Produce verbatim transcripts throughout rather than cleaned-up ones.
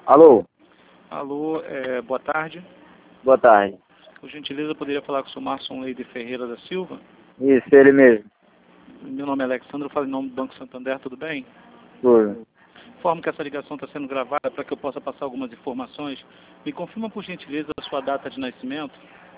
Alô? Alô, é, boa tarde. Boa tarde. Por gentileza, poderia falar com o senhor Márcio Leide Ferreira da Silva? Isso, ele mesmo. Meu nome é Alexandre, eu falo em nome do Banco Santander, tudo bem? Tudo. Informo que essa ligação está sendo gravada para que eu possa passar algumas informações. Me confirma, por gentileza, a sua data de nascimento,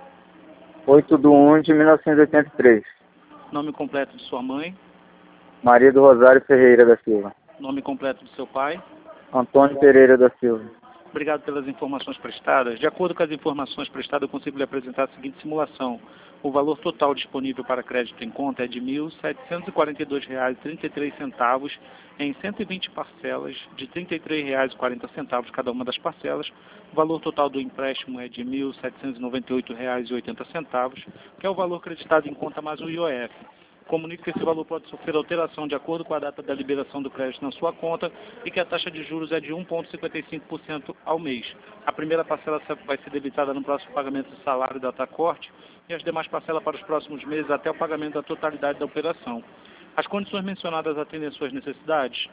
oito de um de mil novecentos e oitenta e três. nome completo de sua mãe, Maria do Rosário Ferreira da Silva. nome completo de seu pai. Antônio Pereira da Silva. Obrigado pelas informações prestadas. De acordo com as informações prestadas, eu consigo lhe apresentar a seguinte simulação. O valor total disponível para crédito em conta é de mil setecentos e quarenta e dois reais e trinta e três centavos em cento e vinte parcelas de trinta e três reais e quarenta centavos cada uma das parcelas. O valor total do empréstimo é de mil setecentos e noventa e oito reais e oitenta centavos, que é o valor creditado em conta mais o I O F. Comunico que esse valor pode sofrer alteração de acordo com a data da liberação do crédito na sua conta e que a taxa de juros é de um vírgula cinquenta e cinco por cento ao mês. A primeira parcela vai ser debitada no próximo pagamento do salário da datacorte e as demais parcelas para os próximos meses até o pagamento da totalidade da operação. As condições mencionadas atendem às suas necessidades?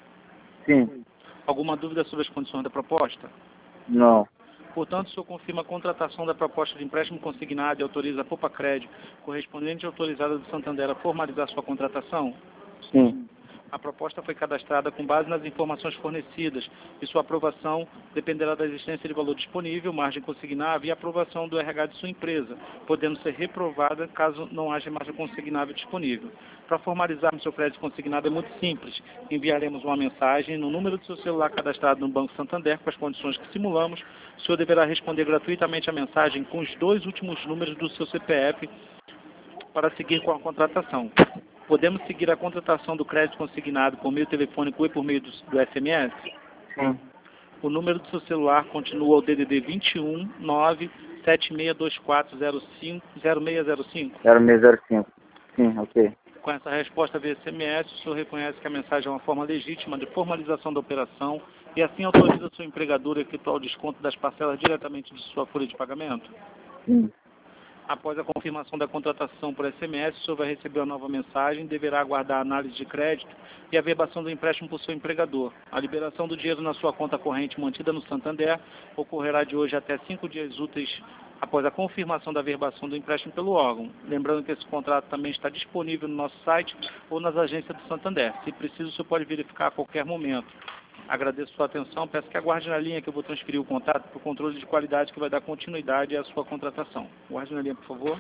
Sim. Alguma dúvida sobre as condições da proposta? Não. Portanto, o senhor confirma a contratação da proposta de empréstimo consignado e autoriza a Popacred, correspondente e autorizada do Santander, a formalizar sua contratação? Sim. A proposta foi cadastrada com base nas informações fornecidas e sua aprovação dependerá da existência de valor disponível, margem consignável e aprovação do R H de sua empresa, podendo ser reprovada caso não haja margem consignável disponível. Para formalizarmos seu crédito consignado é muito simples. Enviaremos uma mensagem no número do seu celular cadastrado no Banco Santander com as condições que simulamos. O senhor deverá responder gratuitamente a mensagem com os dois últimos números do seu C P F para seguir com a contratação. Podemos seguir a contratação do crédito consignado por meio telefônico e por meio do, do S M S? Sim. O número do seu celular continua o D D D vinte e um, nove, sete seis dois quatro, zero cinco, zero seis zero cinco? zero seis zero cinco. Sim, ok. Com essa resposta via S M S, o senhor reconhece que a mensagem é uma forma legítima de formalização da operação e assim autoriza sua empregadora a efetuar o desconto das parcelas diretamente de sua folha de pagamento? Sim. Após a confirmação da contratação por S M S, o senhor vai receber uma nova mensagem e deverá aguardar a análise de crédito e a verbação do empréstimo por seu empregador. A liberação do dinheiro na sua conta corrente mantida no Santander ocorrerá de hoje até cinco dias úteis após a confirmação da verbação do empréstimo pelo órgão. Lembrando que esse contrato também está disponível no nosso site ou nas agências do Santander. Se preciso, o senhor pode verificar a qualquer momento. Agradeço sua atenção, peço que aguarde na linha que eu vou transferir o contato para o controle de qualidade que vai dar continuidade à sua contratação. Aguarde na linha, por favor.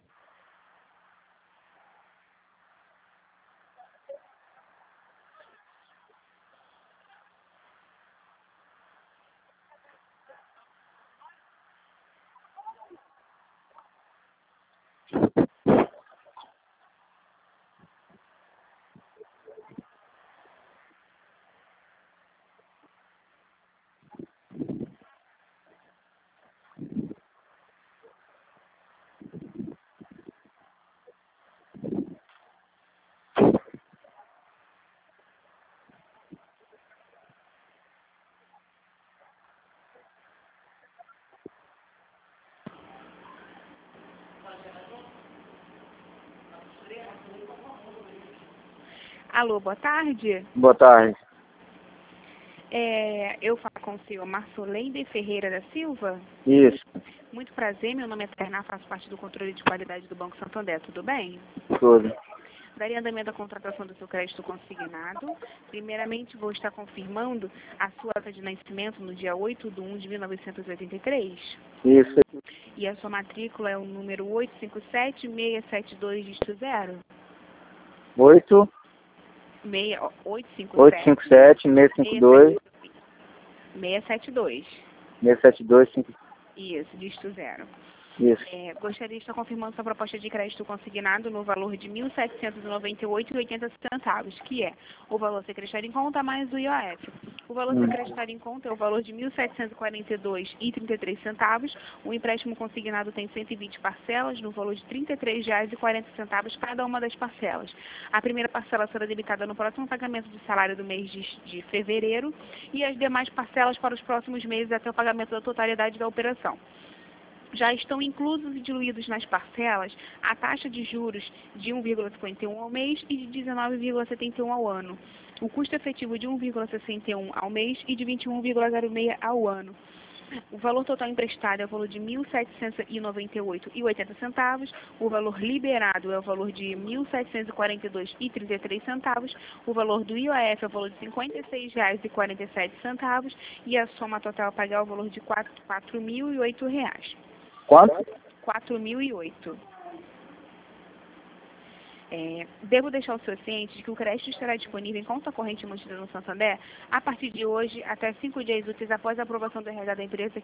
Alô, boa tarde. Boa tarde. É, eu falo com o senhor Márcio Leide Ferreira da Silva. Isso. Muito prazer, meu nome é Terná, faço parte do controle de qualidade do Banco Santander, tudo bem? Tudo. Daria andamento à contratação do seu crédito consignado. Primeiramente, vou estar confirmando a sua data de nascimento no dia oito de um de mil novecentos e oitenta e três. Isso. E a sua matrícula é o número oito cinco sete, seis sete dois, dígito zero. oito, oito cinco oito sete, cinco sete, seis cinco dois, seis sete dois. seis sete dois, cinco. Isso, dígito zero. Isso. É, gostaria de estar confirmando sua proposta de crédito consignado no valor de mil setecentos e noventa e oito reais e oitenta centavos, que é o valor secretário em conta mais o I O F. O valor Hum. secretário em conta é o valor de mil setecentos e quarenta e dois reais e trinta e três centavos. O empréstimo consignado tem cento e vinte parcelas, no valor de trinta e três reais e quarenta centavos cada uma das parcelas. A primeira parcela será debitada no próximo pagamento de salário do mês de, de fevereiro e as demais parcelas para os próximos meses até o pagamento da totalidade da operação. Já estão inclusos e diluídos nas parcelas a taxa de juros de um vírgula cinquenta e um ao mês e de dezenove vírgula setenta e um ao ano. o custo efetivo de um vírgula sessenta e um ao mês e de vinte e um vírgula zero seis ao ano. O valor total emprestado é o valor de mil setecentos e noventa e oito reais e oitenta centavos, o valor liberado é o valor de mil setecentos e quarenta e dois reais e trinta e três centavos, o valor do I O F é o valor de cinquenta e seis reais e quarenta e sete centavos e a soma total a pagar é o valor de quatro mil e oito reais. Quanto? quatro mil e oito. É, devo deixar o senhor ciente de que o crédito estará disponível em conta corrente mantida no Santander a partir de hoje até cinco dias úteis após a aprovação do R H da empresa